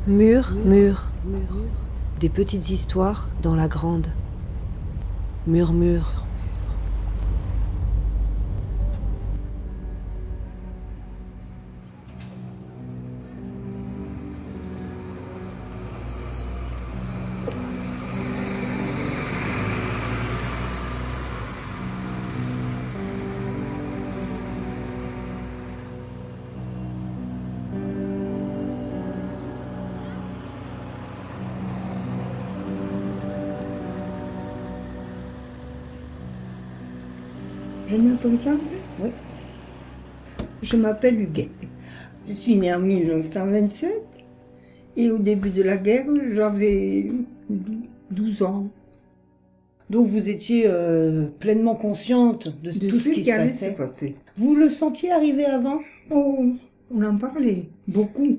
Mur, mur, des petites histoires dans la grande. Murmure. Je me présente. Oui. Je m'appelle Huguette. Je suis née en 1927 et au début de la guerre, j'avais 12 ans. Donc vous étiez pleinement consciente de tout ce qui se allait passait. se passer. Vous le sentiez arriver avant? Oh, on en parlait beaucoup.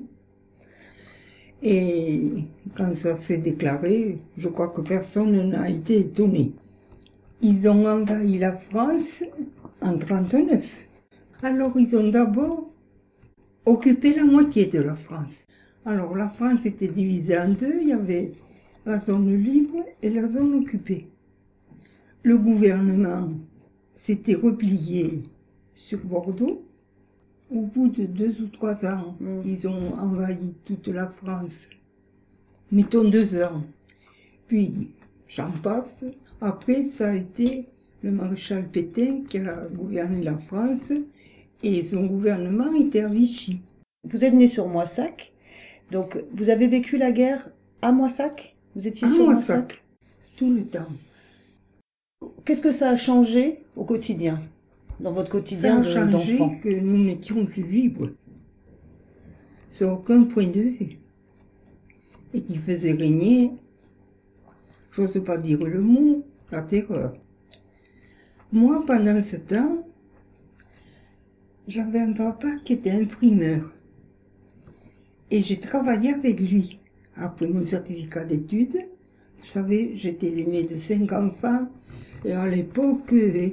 Et quand ça s'est déclaré, je crois que personne n'a été étonné. Ils ont envahi la France en 1939. Alors ils ont d'abord occupé la moitié de la France. Alors la France était divisée en deux, il y avait la zone libre et la zone occupée. Le gouvernement s'était replié sur Bordeaux. Au bout de 2 ou 3 ans, ils ont envahi toute la France. Mettons 2 ans. Puis, j'en passe. Après, ça a été le maréchal Pétain qui a gouverné la France et son gouvernement était à Vichy. Vous êtes né sur Moissac, donc vous avez vécu la guerre à Moissac? Vous étiez sur Moissac? Tout le temps. Qu'est-ce que ça a changé au quotidien, dans votre quotidien Ça a changé d'enfant? que nous n'étions plus libres, sur aucun point de vue, et qui faisait régner, j'ose pas dire le mot, la terreur. Moi, pendant ce temps, j'avais un papa qui était imprimeur, et j'ai travaillé avec lui. Après mon certificat d'études, vous savez, j'étais l'aîné de 5 enfants, et à l'époque,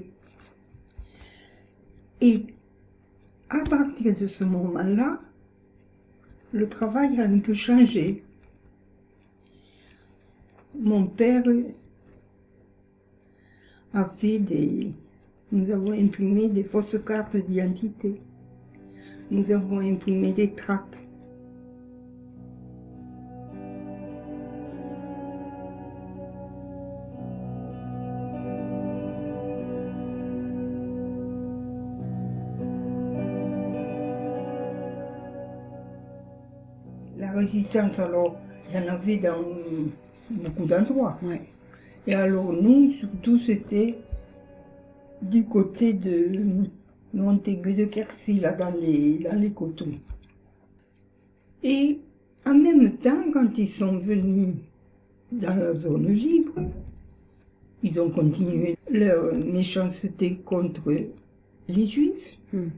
et à partir de ce moment-là, le travail a un peu changé. Mon père a fait Nous avons imprimé des fausses cartes d'identité. Nous avons imprimé des tracts. La résistance, alors, il y en avait dans beaucoup d'endroits. Ouais. Et alors, nous, surtout, c'était du côté de Montaigu de Quercy, là, dans les coteaux. Et en même temps, quand ils sont venus dans la zone libre, ils ont continué leur méchanceté contre les Juifs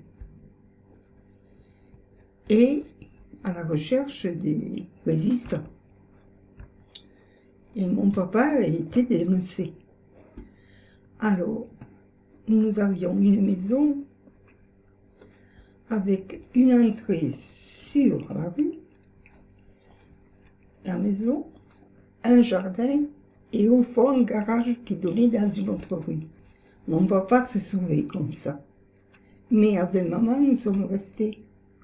et à la recherche des résistants. Et mon papa a été dénoncé. Alors, nous avions une maison avec une entrée sur la rue, la maison, un jardin et au fond un garage qui donnait dans une autre rue. Mon papa se sauvait comme ça. Mais avec maman, nous sommes restés.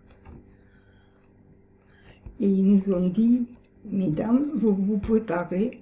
Et ils nous ont dit, mesdames, vous vous préparez,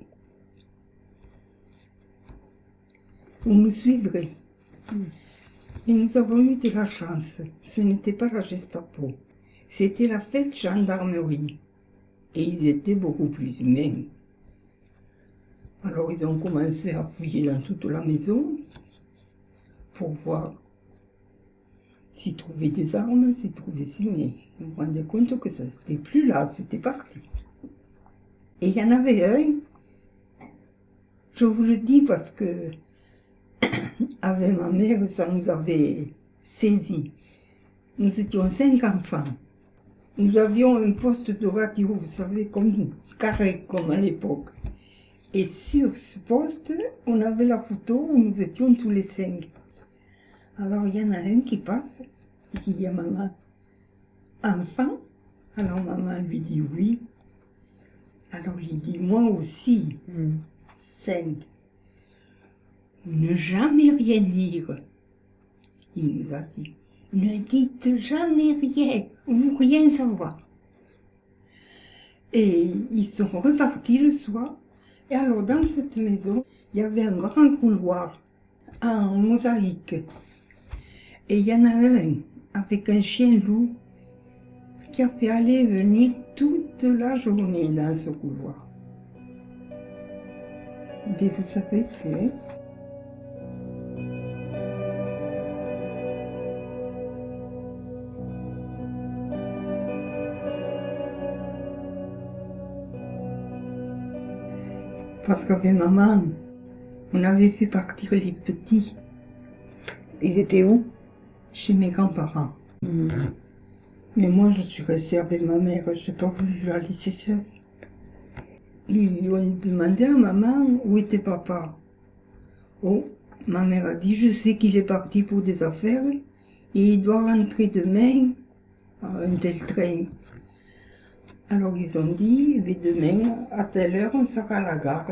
vous nous suivrez. Et nous avons eu de la chance. Ce n'était pas la Gestapo, c'était la gendarmerie. Et ils étaient beaucoup plus humains. Alors ils ont commencé à fouiller dans toute la maison pour voir s'ils trouvaient des armes, s'ils trouvaient ci, mais ils me rendaient compte que ça n'était plus là, c'était parti. Et il y en avait un, je vous le dis parce que avec ma mère, ça nous avait saisis. Nous étions 5 enfants. Nous avions un poste de radio, vous savez, comme carré, comme à l'époque. Et sur ce poste, on avait la photo où nous étions tous les 5. Alors il y en a un qui passe, qui dit à maman, enfant? Alors maman lui dit oui. Alors il dit, moi aussi, 5. Ne jamais rien dire. Il nous a dit, ne dites jamais rien, vous rien savoir. Et ils sont repartis le soir. Et alors dans cette maison, il y avait un grand couloir en mosaïque. Et il y en a un avec un chien loup qui a fait aller et venir toute la journée dans ce couloir. Mais vous savez que parce qu'avec maman, on avait fait partir les petits. Ils étaient où? Chez mes grands-parents. Mais moi, je suis restée avec ma mère, je n'ai pas voulu la laisser seule. Ils lui ont demandé à maman où était papa. Oh, ma mère a dit, je sais qu'il est parti pour des affaires et il doit rentrer demain à un tel train. Alors ils ont dit, mais demain, à telle heure, on sera à la gare.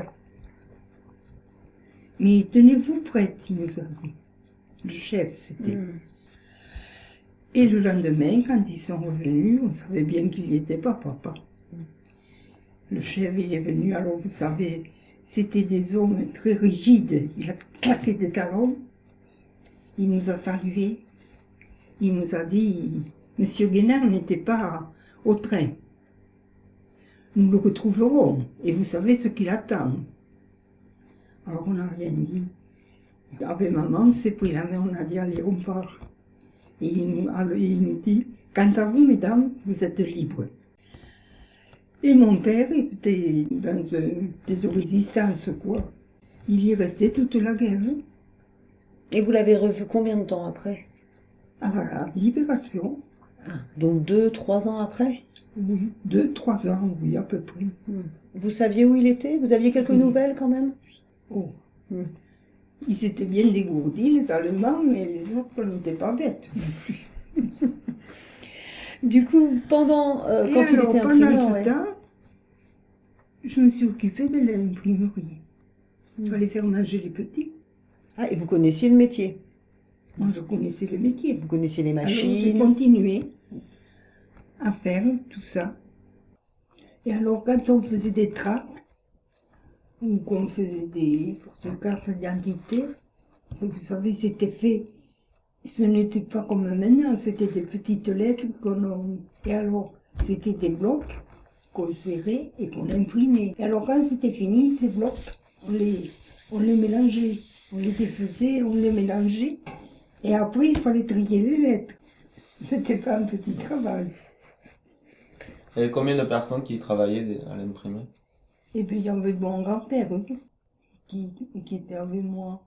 Mais tenez-vous prête, il nous a dit. Le chef, c'était. Et le lendemain, quand ils sont revenus, on savait bien qu'il n'y était pas, papa. Le chef, il est venu, alors vous savez, c'était des hommes très rigides. Il a claqué des talons. Il nous a salués. Il nous a dit, Monsieur Guénard n'était pas au train. Nous le retrouverons, et vous savez ce qu'il attend. Alors on n'a rien dit. Avec maman, on s'est pris la main, on a dit, allez, on part. Et il nous dit, quant à vous, mesdames, vous êtes libres. Et mon père était dans des résistances, quoi. Il y est resté toute la guerre. Et vous l'avez revu combien de temps après? À la Libération. Donc 2-3 ans après? Oui, 2-3 ans, oui, à peu près. Vous saviez où il était? Vous aviez quelques nouvelles quand même? Oh. Ils étaient bien dégourdis, les Allemands, mais les autres n'étaient pas bêtes. Du coup, pendant quand il était imprimé, pendant ce temps, je me suis occupée de l'imprimerie. Il fallait faire manger les petits. Ah, et vous connaissiez le métier? Moi, je connaissais le métier. Vous connaissiez les Alors, machines? j'ai continué à faire tout ça. Et alors, quand on faisait des tracts, ou qu'on faisait des cartes d'identité, vous savez, c'était fait. Ce n'était pas comme maintenant, c'était des petites lettres qu'on... Et alors, c'était des blocs qu'on serrait et qu'on imprimait. Et alors, quand c'était fini, ces blocs, on les mélangeait. On les défaisait, on les mélangeait. Et après, il fallait trier les lettres. C'était pas un petit travail. Il y avait combien de personnes qui travaillaient à l'imprimer? Et puis il y avait mon grand-père qui était avec moi.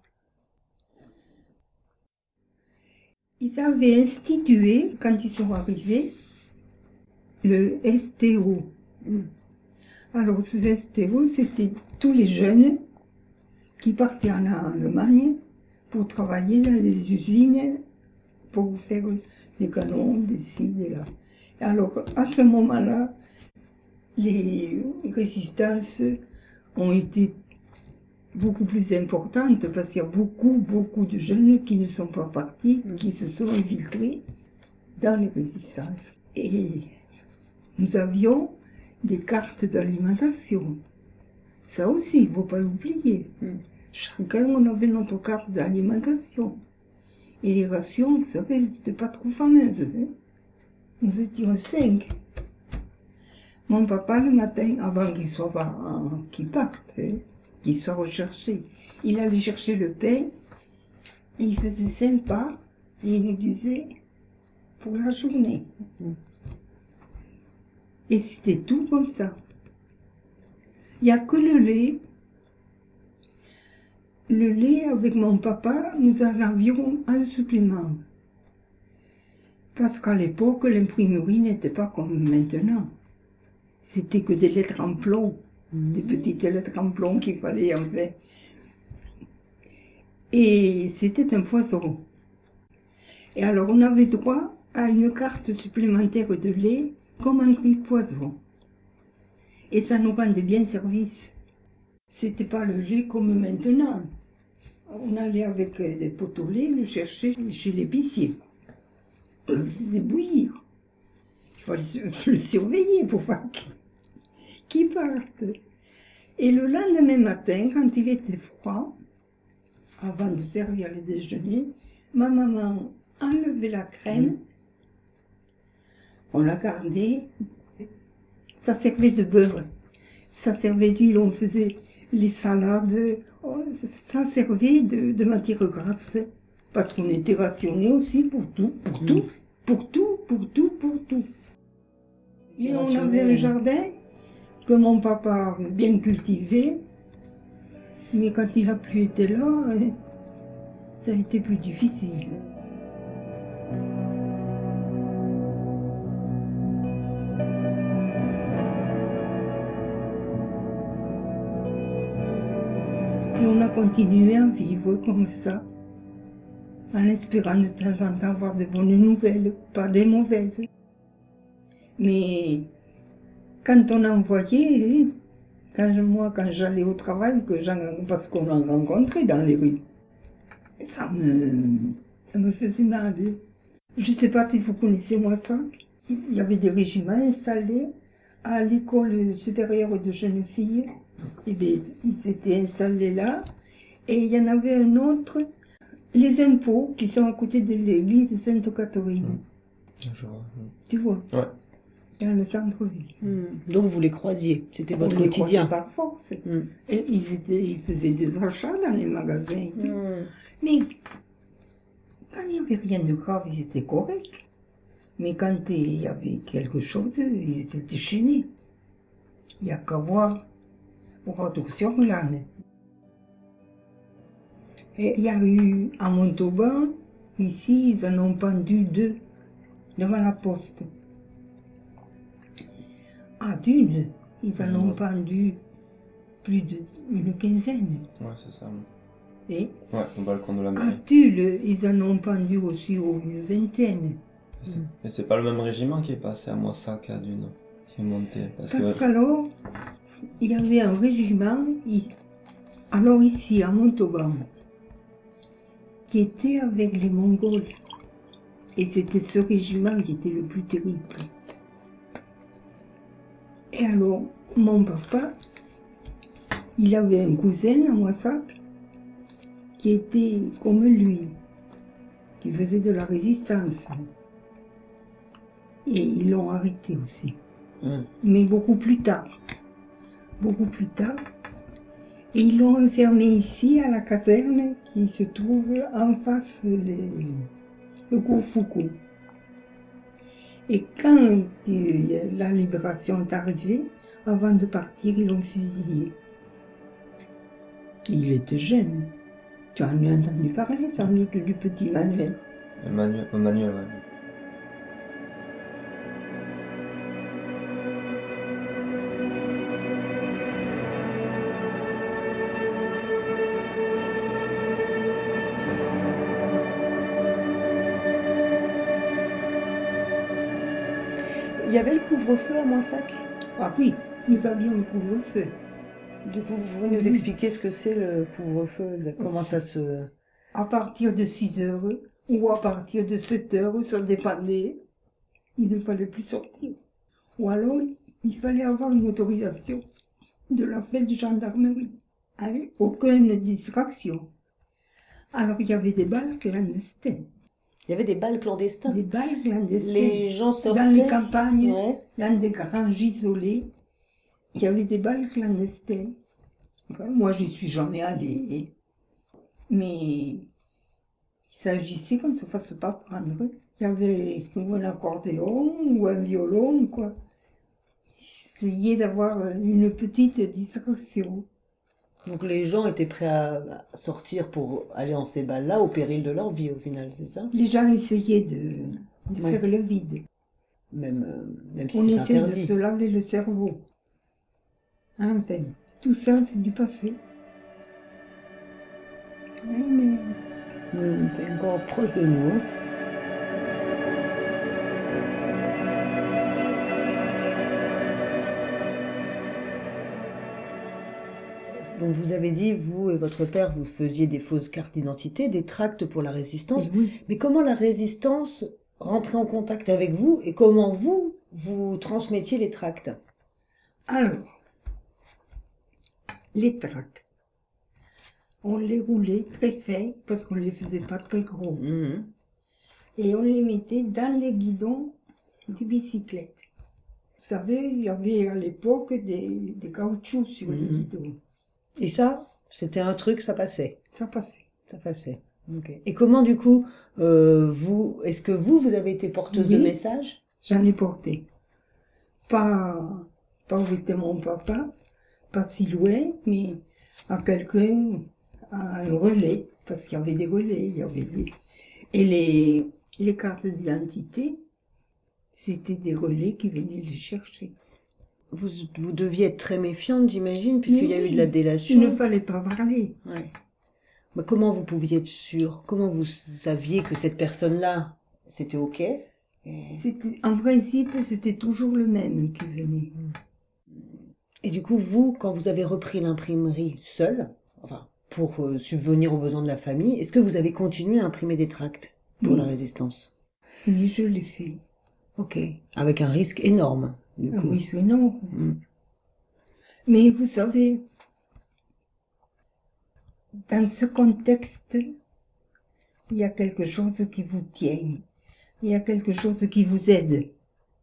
Ils avaient institué, quand ils sont arrivés, le STO. Alors ce STO, c'était tous les jeunes qui partaient en Allemagne pour travailler dans les usines, pour faire des canons, des ci, des là. Et alors à ce moment-là, les résistances ont été beaucoup plus importantes parce qu'il y a beaucoup de jeunes qui ne sont pas partis, qui se sont infiltrés dans les résistances. Et nous avions des cartes d'alimentation. Ça aussi, il ne faut pas l'oublier. Chacun, on avait notre carte d'alimentation. Et les rations, vous savez, elles n'étaient pas trop fameuses. Hein. Nous étions 5. Mon papa, le matin, avant qu'il parte, hein, qu'il soit recherché, il allait chercher le pain, et il faisait 5 pas, et il nous disait, pour la journée. Et c'était tout comme ça. Il n'y a que le lait. Le lait, avec mon papa, nous en avions un supplément. Parce qu'à l'époque, l'imprimerie n'était pas comme maintenant. C'était que des lettres en plomb, des petites lettres en plomb qu'il fallait en fait. Et c'était un poison. Et alors on avait droit à une carte supplémentaire de lait comme anti-poison. Et ça nous rendait bien service. C'était pas le lait comme maintenant. On allait avec des pots au lait le chercher chez l'épicier. On le faisait bouillir. Il fallait le surveiller pour pas qu'il parte. Et le lendemain matin, quand il était froid, avant de servir le déjeuner, ma maman enlevait la crème, on la gardait, ça servait de beurre, ça servait d'huile, on faisait les salades, ça servait de matière grasse, parce qu'on était rationnés aussi pour tout. Et on avait un jardin que mon papa avait bien cultivé, mais quand il n'a plus été là, ça a été plus difficile. Et on a continué à vivre comme ça, en espérant de temps en temps avoir de bonnes nouvelles, pas des mauvaises. Mais quand on en voyait, quand j'allais au travail, parce qu'on en rencontrait dans les rues, ça me faisait mal. Je ne sais pas si vous connaissez Moissac. Il y avait des régiments installés à l'école supérieure de jeunes filles. Et bien, ils étaient installés là. Et il y en avait un autre, les impôts, qui sont à côté de l'église Sainte-Catherine. Je vois. Tu vois? Ouais. Dans le centre-ville. Donc vous les croisiez, c'était votre On les quotidien. croisait par force. Et ils faisaient des achats dans les magasins et tout. Mais quand il n'y avait rien de grave, ils étaient corrects. Mais quand il y avait quelque chose, ils étaient déchaînés. Il n'y a qu'à voir pour sur l'âne. Et il y a eu à Montauban, ici, ils en ont pendu 2 devant la poste. À Dune, ils en ont pendu plus d'une quinzaine. Ouais, c'est ça. Et Ouais, au balcon de la à mairie. Tulle, ils en ont pendu aussi une vingtaine. Mais c'est pas le même régiment qui est passé à Moissac à Dune, qui est monté. Parce qu'alors, il y avait un régiment, alors ici, à Montauban, qui était avec les Mongols. Et c'était ce régiment qui était le plus terrible. Et alors, mon papa, il avait un cousin à Moissac qui était comme lui, qui faisait de la résistance. Et ils l'ont arrêté aussi. Mais beaucoup plus tard. Et ils l'ont enfermé ici, à la caserne, qui se trouve en face le cours Foucault. Et quand la libération est arrivée, avant de partir, ils l'ont fusillé. Il était jeune. Tu en as entendu parler, sans doute, du petit Manuel. Manuel, ouais. Il y avait le couvre-feu à Moissac. Ah oui, nous avions le couvre-feu. Du coup, vous pouvez nous expliquer ce que c'est le couvre-feu, comment ça se... À partir de 6 heures ou à partir de 7 heures, ça dépendait. Il ne fallait plus sortir. Ou alors, il fallait avoir une autorisation de la fête de gendarmerie. Avec aucune distraction. Alors, il y avait des balles clandestins. Il y avait des balles clandestins. Des balles clandestins. Les gens sortaient... Dans les campagnes, Ouais. dans des granges isolées, il y avait des balles clandestins. Enfin, moi, j'y suis jamais allée. Mais il s'agissait qu'on ne se fasse pas prendre. Il y avait ou un accordéon ou un violon, quoi. Essayer d'avoir une petite distraction. Donc les gens étaient prêts à sortir pour aller en ces balles-là au péril de leur vie au final, c'est ça? Les gens essayaient de faire le vide. Même si On c'est essaie interdit. de se laver le cerveau. Enfin, tout ça, c'est du passé. Oui, mais... C'est encore proche de nous. Hein. Donc vous avez dit, vous et votre père, vous faisiez des fausses cartes d'identité, des tracts pour la résistance. Oui. Mais comment la résistance rentrait en contact avec vous et comment vous transmettiez les tracts? Alors, les tracts, on les roulait très fins parce qu'on ne les faisait pas très gros. Mhm. Et on les mettait dans les guidons des bicyclettes. Vous savez, il y avait à l'époque des caoutchoucs sur les guidons. Et ça, c'était un truc, ça passait. Ça passait. Ça passait. Ok. Et comment du coup, est-ce que vous avez été porteuse de Oui. messages? J'en ai porté. Pas où était mon papa, pas si loin, mais à quelqu'un, à un relais, parce qu'il y avait des relais, il y avait des... Et les cartes d'identité, c'était des relais qui venaient les chercher. Vous deviez être très méfiante, j'imagine, puisqu'il y a eu de la délation. Il ne fallait pas parler. Ouais. Mais comment vous pouviez être sûre? Comment vous saviez que cette personne-là, c'était OK? En principe, c'était toujours le même qui venait. Et du coup, vous, quand vous avez repris l'imprimerie seule, enfin, pour subvenir aux besoins de la famille, est-ce que vous avez continué à imprimer des tracts pour Oui. la résistance? Oui, je l'ai fait. OK. Avec un risque énorme, du coup. Oui, c'est énorme. Mais vous savez, dans ce contexte, il y a quelque chose qui vous tient. Il y a quelque chose qui vous aide.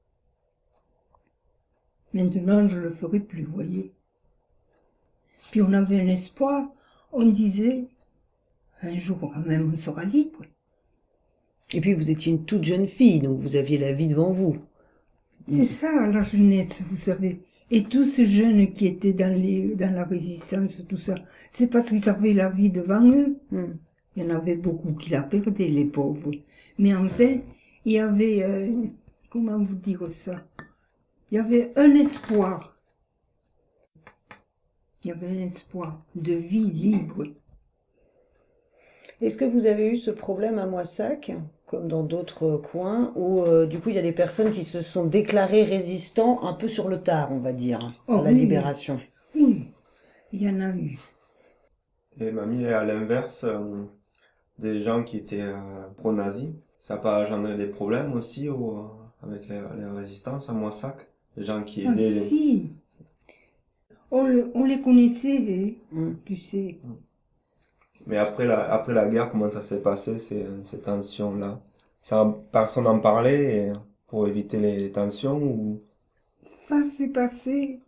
Maintenant, je le ferai plus, vous voyez. Puis on avait un espoir, on disait, un jour quand même, on sera libre. Et puis, vous étiez une toute jeune fille, donc vous aviez la vie devant vous. C'est ça, la jeunesse, vous savez. Et tous ces jeunes qui étaient dans la résistance, tout ça, c'est parce qu'ils avaient la vie devant eux. Il y en avait beaucoup qui la perdaient, les pauvres. Mais enfin, il y avait, comment vous dire ça? Il y avait un espoir. Il y avait un espoir de vie libre. Est-ce que vous avez eu ce problème à Moissac, comme dans d'autres coins, où du coup il y a des personnes qui se sont déclarées résistants un peu sur le tard, on va dire, à la libération? Oui, il y en a eu. Et mamie, à l'inverse, des gens qui étaient pro-nazis, ça n'a pas engendré des problèmes aussi avec les résistances à Moissac? Les gens qui Ah aidaient... si, on les connaissait, tu sais. Mais après la guerre, comment ça s'est passé, ces tensions-là? Personne n'en parlait pour éviter les tensions ou... Ça s'est passé,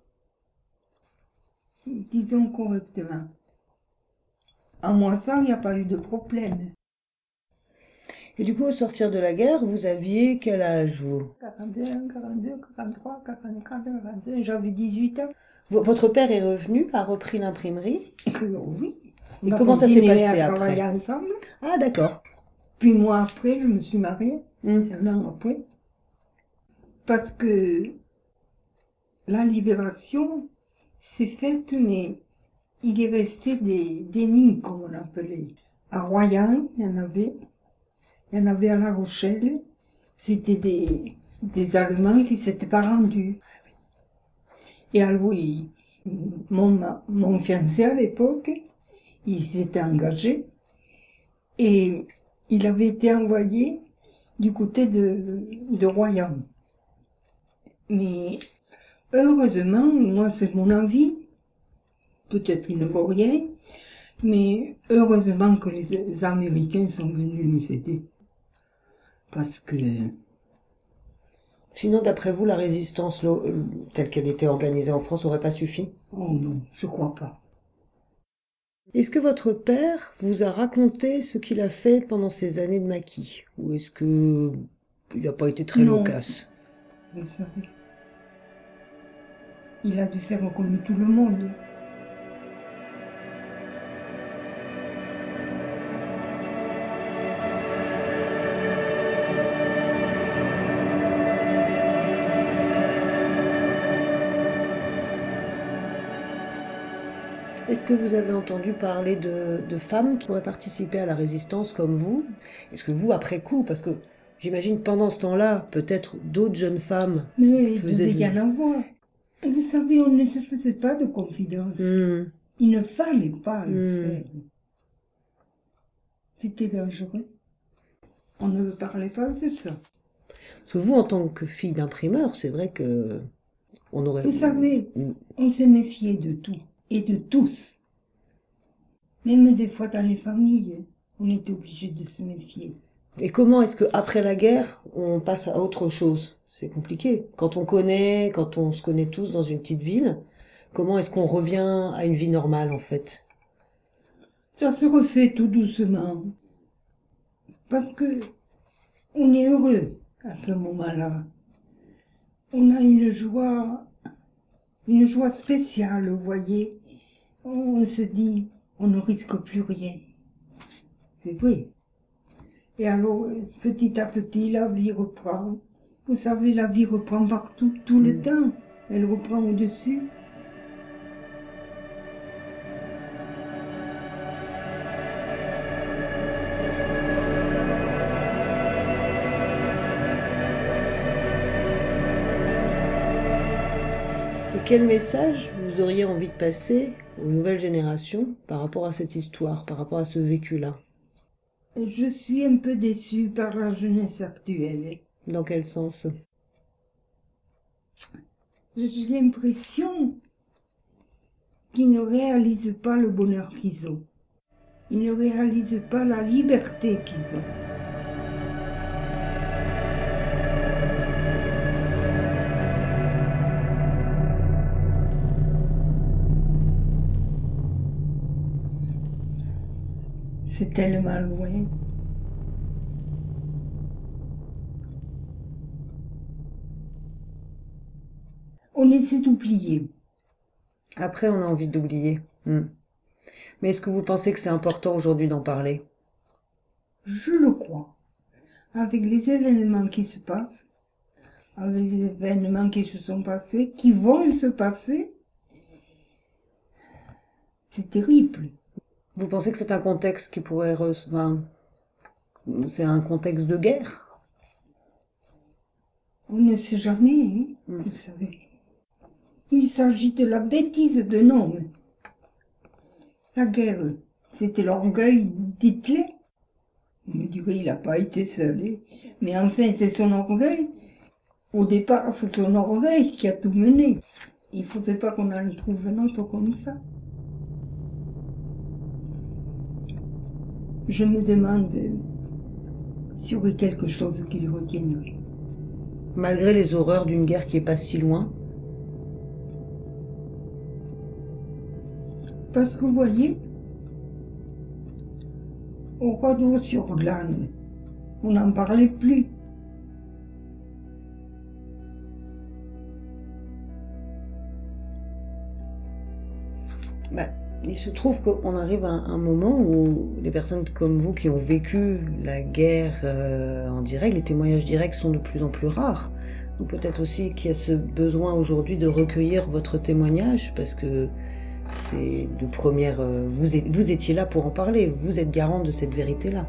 disons correctement. À Moissac, il n'y a pas eu de problème. Et du coup, au sortir de la guerre, vous aviez quel âge, vous? 41, 42, 43, 44, 45, j'avais 18 ans. Votre père est revenu, a repris l'imprimerie? Oui. Et comment ça s'est passé à après? travailler ensemble. Ah, d'accord. Puis moi, après, je me suis mariée, un an après. Parce que la libération s'est faite, mais il est resté des nids, comme on appelait. À Royan, il y en avait. Il y en avait à La Rochelle. C'était des Allemands qui s'étaient pas rendus. Et alors, mon fiancé à l'époque, il s'était engagé et il avait été envoyé du côté de Royan. Mais heureusement, moi c'est mon avis, peut-être il ne vaut rien, mais heureusement que les Américains sont venus nous aider. Parce que... Sinon, d'après vous, la résistance telle qu'elle était organisée en France n'aurait pas suffi? Oh non, je crois pas. Est-ce que votre père vous a raconté ce qu'il a fait pendant ces années de maquis? Ou est-ce que il n'a pas été très loquace? Vous savez, il a dû faire comme tout le monde. Est-ce que vous avez entendu parler de femmes qui pourraient participer à la résistance comme vous? Est-ce que vous, après coup, parce que j'imagine pendant ce temps-là, peut-être d'autres jeunes femmes mais il devait y en avoir. Vous savez, on ne se faisait pas de confidence. Il ne fallait pas le faire. C'était dangereux. On ne parlait pas de ça. Parce que vous, en tant que fille d'imprimeur, c'est vrai que on aurait... Vous savez, on se méfiait de tout et de tous. Même des fois dans les familles, on était obligé de se méfier. Et comment est-ce qu'après la guerre, on passe à autre chose? C'est compliqué. Quand on se connaît tous dans une petite ville, comment est-ce qu'on revient à une vie normale, en fait? Ça se refait tout doucement. Parce que on est heureux à ce moment-là. On a une joie spéciale, vous voyez. On se dit, on ne risque plus rien. C'est vrai. Et alors, petit à petit, la vie reprend. Vous savez, la vie reprend partout, tout le temps. Elle reprend au-dessus. Et quel message vous auriez envie de passer aux nouvelles générations par rapport à cette histoire, par rapport à ce vécu-là? Je suis un peu déçue par la jeunesse actuelle. Dans quel sens? J'ai l'impression qu'ils ne réalisent pas le bonheur qu'ils ont. Ils ne réalisent pas la liberté qu'ils ont. C'est tellement loin. On essaie d'oublier. Après, on a envie d'oublier. Mais est-ce que vous pensez que c'est important aujourd'hui d'en parler? Je le crois. Avec les événements qui se passent, avec les événements qui se sont passés, qui vont se passer, c'est terrible. Vous pensez que c'est un contexte qui pourrait... c'est un contexte de guerre? On ne sait jamais, vous savez. Il s'agit de la bêtise d'un homme. La guerre, c'était l'orgueil d'Hitler. On me dirait, il n'a pas été seul. Mais enfin, c'est son orgueil. Au départ, c'est son orgueil qui a tout mené. Il ne faudrait pas qu'on en trouve un autre comme ça. Je me demande s'il y aurait quelque chose qui les retiendrait. Malgré les horreurs d'une guerre qui est pas si loin? Parce que vous voyez, au Radeau-sur-Glane, on n'en parlait plus. Il se trouve qu'on arrive à un moment où les personnes comme vous qui ont vécu la guerre en direct, les témoignages directs sont de plus en plus rares. Donc peut-être aussi qu'il y a ce besoin aujourd'hui de recueillir votre témoignage parce que c'est de première... vous étiez là pour en parler, vous êtes garant de cette vérité-là.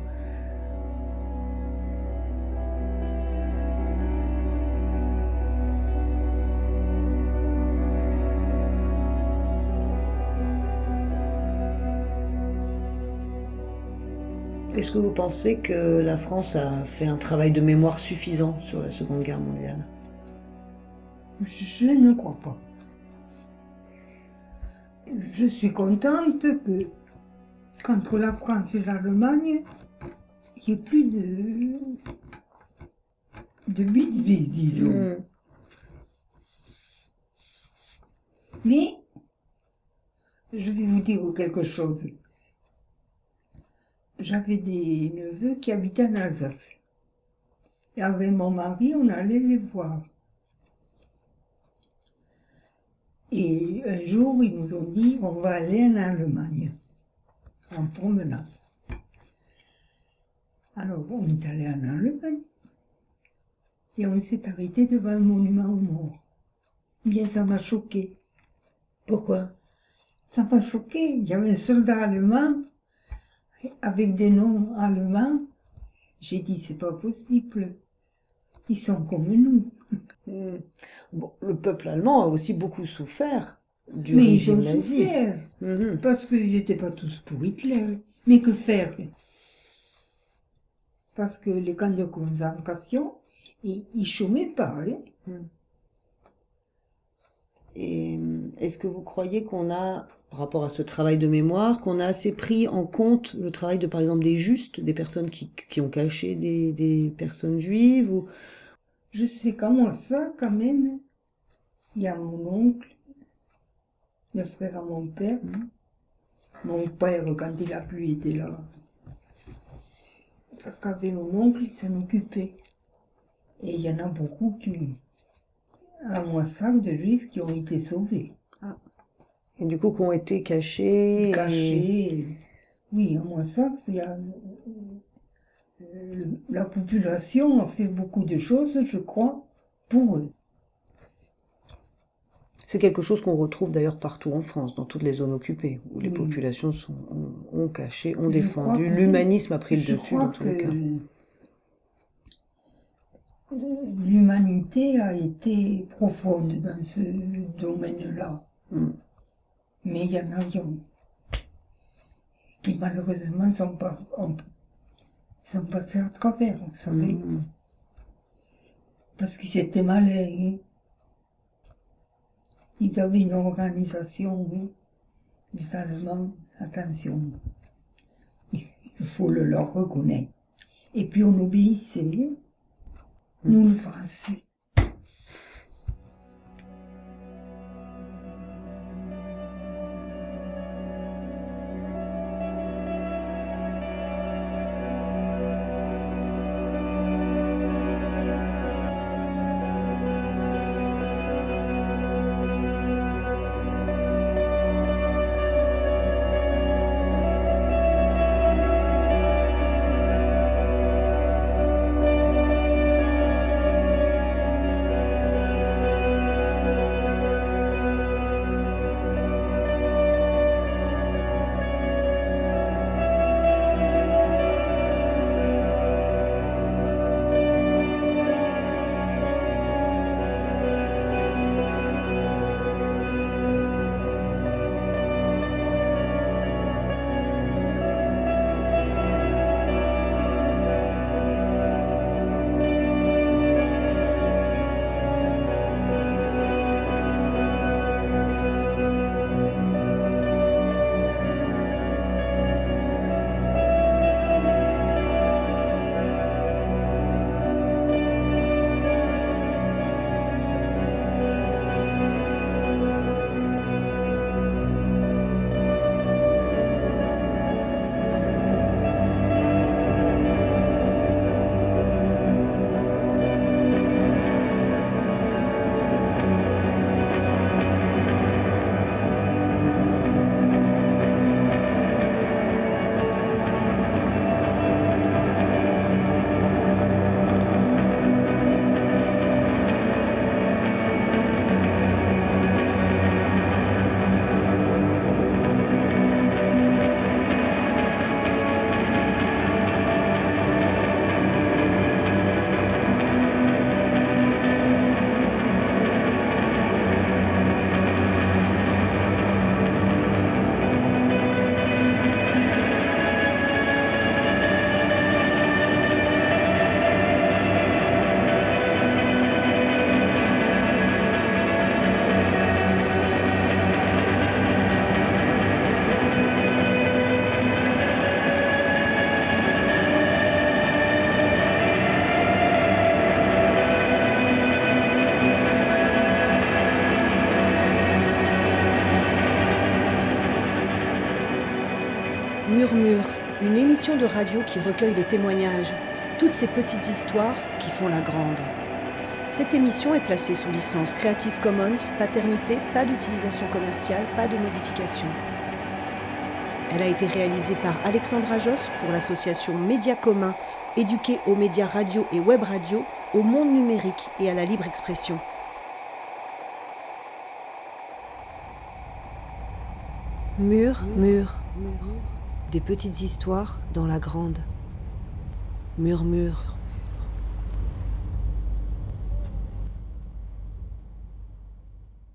Est-ce que vous pensez que la France a fait un travail de mémoire suffisant sur la Seconde Guerre mondiale? Je ne crois pas. Je suis contente que, qu'entre la France et l'Allemagne, il n'y ait plus de bis-bis, disons. Mais, je vais vous dire quelque chose. J'avais des neveux qui habitaient en Alsace. Et avec mon mari, on allait les voir. Et un jour, ils nous ont dit, on va aller en Allemagne, en promenade. Alors, on est allé en Allemagne. Et on s'est arrêté devant un monument aux morts. Bien, ça m'a choqué. Pourquoi? Ça m'a choqué. Il y avait un soldat allemand avec des noms allemands. J'ai dit, c'est pas possible. Ils sont comme nous. Bon, le peuple allemand a aussi beaucoup souffert du Mais ils régime ont nazi. souffert, Mhm. parce qu'ils n'étaient pas tous pour Hitler. Mais que faire? Parce que les camps de concentration, ils chômaient pas. Hein. Et est-ce que vous croyez qu'on a, par rapport à ce travail de mémoire, qu'on a assez pris en compte le travail de, par exemple, des justes, des personnes qui ont caché des personnes juives ou... Je sais qu'à moi ça, quand même, il y a mon oncle, le frère à mon père. Mon père, quand il a plus été là, parce qu'avec mon oncle, il s'en occupait. Et il y en a beaucoup à Moissac, de juifs qui ont été sauvés. Et du coup, qui ont été cachés. Cachés. Oui, à Moissac, la population a fait beaucoup de choses, je crois, pour eux. C'est quelque chose qu'on retrouve d'ailleurs partout en France, dans toutes les zones occupées, où les Oui. populations ont caché, ont Je défendu. crois que- L'humanisme a pris le Je dessus crois dans tous les cas. l'humanité a été profonde dans ce domaine-là. Mais il y en a qui malheureusement sont passés à travers, vous savez. Parce qu'ils étaient malins. Hein. Ils avaient une organisation, oui. Les Allemands, attention, il faut le leur reconnaître. Et puis on obéissait, hein. Nous le Français. Murmure, une émission de radio qui recueille les témoignages, toutes ces petites histoires qui font la grande. Cette émission est placée sous licence Creative Commons, paternité, pas d'utilisation commerciale, pas de modification. Elle a été réalisée par Alexandra Josse pour l'association Médias Communs, éduquée aux médias radio et web radio, au monde numérique et à la libre expression. Murmure, des petites histoires dans la grande. Murmure.